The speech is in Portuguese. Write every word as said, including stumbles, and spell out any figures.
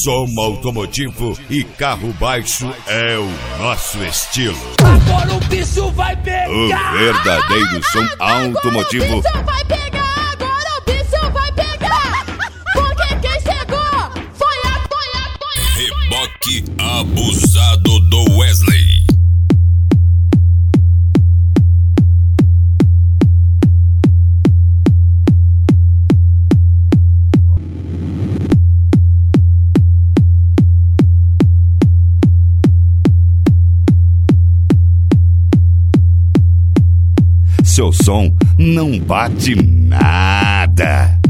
som automotivo e carro baixo é o nosso estilo. Agora o bicho vai pegar! O verdadeiro som automotivo. Agora o bicho vai pegar! Agora o bicho vai pegar! Porque quem chegou foi a Tonha, Tonha! Reboque abusado do Wesley. Seu som não bate nada.